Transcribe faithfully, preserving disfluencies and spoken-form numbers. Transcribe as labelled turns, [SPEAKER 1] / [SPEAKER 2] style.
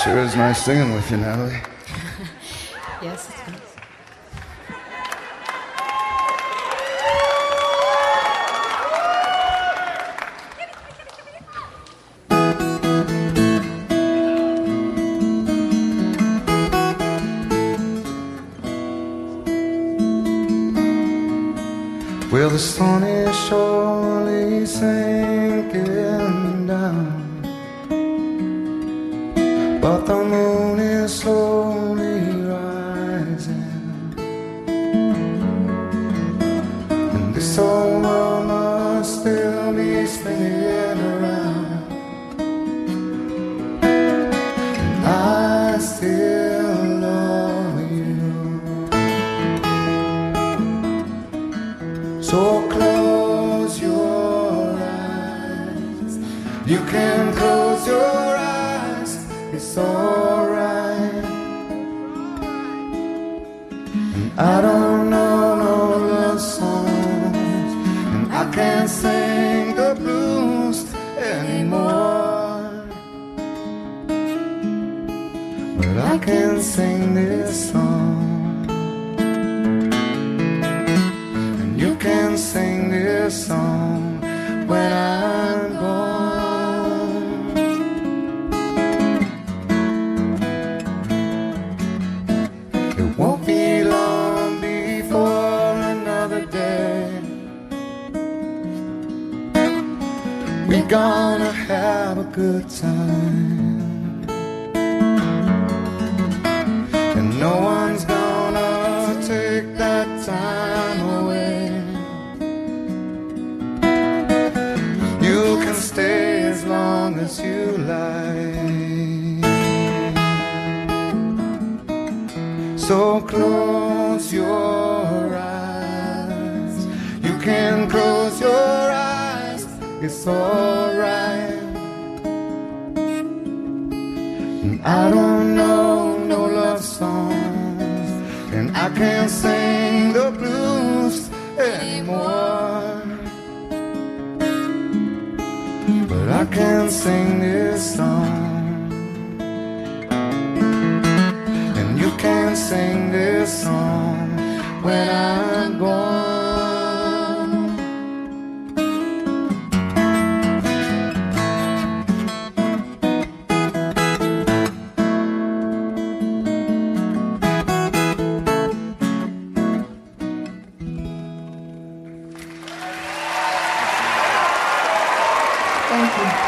[SPEAKER 1] Sure is nice singing with you, Natalie.
[SPEAKER 2] Yes, it's nice.
[SPEAKER 1] Well, the sun is surely sinking down, but the moon is slowly rising, and this old world must still be spinning around, and I still love you. So close your eyes, you can close your eyes, it's alright. And I don't know no love songs, and I can't sing the blues anymore, but I can sing this song. You can sing this song when I'm gone. It won't be long before another day we're gonna have a good time, and no one's gonna take that time away. You can stay as long as you like. So close your eyes, you can close your eyes, it's alright. And I don't know no love songs, and I can't sing the blues anymore, but I can sing this song, and you can sing this song when I'm gone.
[SPEAKER 2] Thank you.